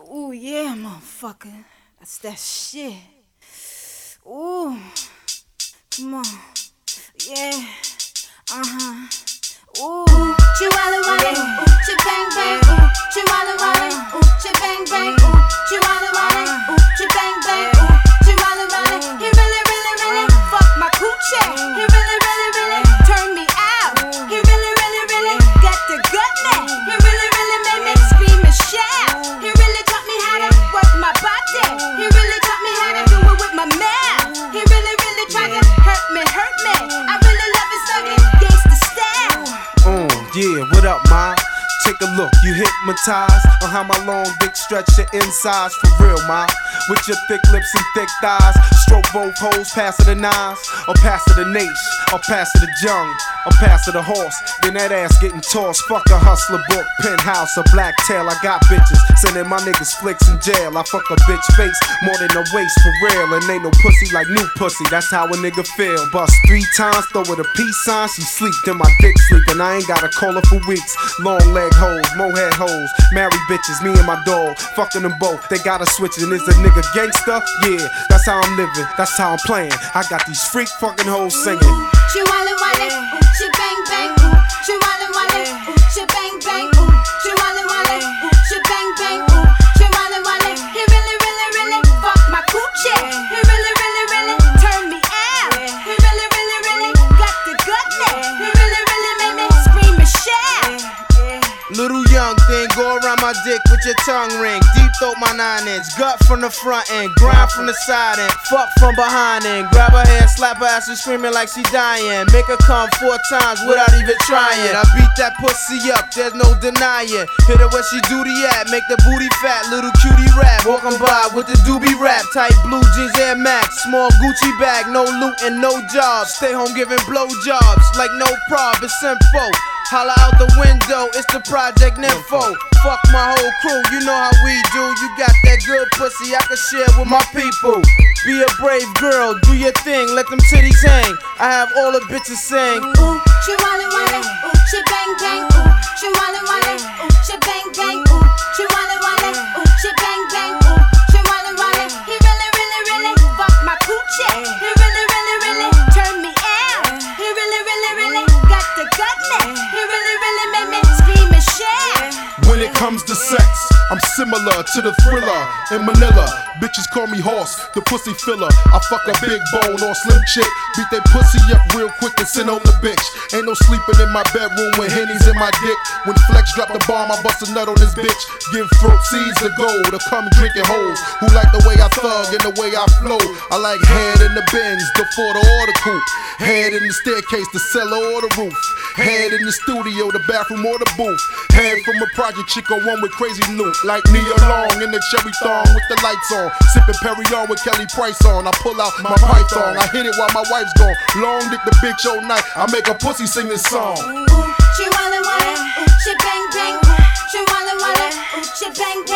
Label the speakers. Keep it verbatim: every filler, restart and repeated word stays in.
Speaker 1: Ooh, yeah, motherfucker. That's that shit. Ooh, come on. Yeah, uh-huh. Ooh,
Speaker 2: Chihuahua Wale,
Speaker 1: yeah.
Speaker 2: ooh, chi bang bang, ooh, Chihuahua Wale, ooh, chi bang bang, ooh, Chihuahua Wale, ooh, chi bang bang, ooh, Chihuahua Wale. He really, really, really fucked my coochie. He really, really, really turned me out. He really, really, really got the gut me. He really, really made me scream and shout. He really taught me how to work my body. He really taught me how to do it with my mouth. He really, really tried to hurt me, hurt me. I really love his thuggin' gangsta style.
Speaker 3: Uh, yeah, what up, ma? Take a look, you hypnotized on how my long dick stretch your insides for real, ma. With your thick lips and thick thighs, stroke both hoes, pass it the nines, or pass it the nation, or pass it the jung, or pass it the horse. Then that ass getting tossed. Fuck a hustler book, penthouse, a black tail. I got bitches sending my niggas flicks in jail. I fuck a bitch face more than a waist for real, and ain't no pussy like new pussy. That's how a nigga feel. Bust three times, throw her a peace sign. She sleep, then my dick sleep, and I ain't gotta call her for weeks. Long leg hoes, mohead hoes, married bitches, me and my dog, fucking them both. They gotta switch it. And is a nigga gangster? Yeah, that's how I'm living, that's how I'm playing. I got these freak fucking hoes singing.
Speaker 2: Chihuahua Wale, ooh, chi bang bang, ooh, Chihuahua Wale, ooh, chi bang bang, ooh, Chihuahua Wale, ooh, chi bang bang, ooh, Chihuahua Wale. He really, really, really fucked my coochie. He really, really, really turned me out. He really, really, really got the gut me. He really, really made me scream and shout.
Speaker 4: Little young thing, go around my dick with your tongue ring. Deep throat my nine inch, gut from the front end, grind from the side end, fuck from behind end. Grab her hair, slap her ass and screaming like she dying. Make her come four times without even trying. I beat that pussy up, there's no denying. Hit her where she duty at, make the booty fat, little cutie rap. Walking by with the doobie rap, tight blue jeans Air Max, small Gucci bag, no loot and no jobs. Stay home giving blow jobs like no prob, it's simple. Holla out the window, it's the Project Nympho. Fuck my whole crew, you know how we do. You got that good pussy I can share with my people. Be a brave girl, do your thing, let them titties hang. I have all the bitches sing.
Speaker 2: Ooh, Chihuahua Wale, ooh, chi bang bang, ooh, Chihuahua Wale, ooh, chi bang bang, ooh, Chihuahua Wale, ooh, chi bang bang, ooh, Chihuahua Wale. He really, really, really fucked my coochie. He really, really, really turned me out. He really, really, really got the gut me. He really, really made me scream and shout.
Speaker 5: When it comes to sex, I'm similar to the Thriller in Manila. Bitches call me horse, the pussy filler. I fuck a big bone or slim chick, beat that pussy up real quick and send on the bitch. Ain't no sleeping in my bedroom with hennies in my dick. When Flex drop the bomb, I bust a nut on this bitch. Give throat seeds to gold, to come drinking hoes who like the way I thug and the way I flow. I like head in the Benz, the Ford or the coupe. Head in the staircase, the cellar or the roof. Head in the studio, the bathroom or the booth. Head from a project chick or one with crazy loot. Like Nia Long in the cherry thong with the lights on. Sipping Perry on with Kelly Price on. I pull out my python, I hit it while my wife's gone. Long dick the bitch all night, I make a pussy sing this song.
Speaker 2: Ooh, Chihuahua Wale, ooh, chi bang bang, ooh, Chihuahua Wale, ooh, chi bang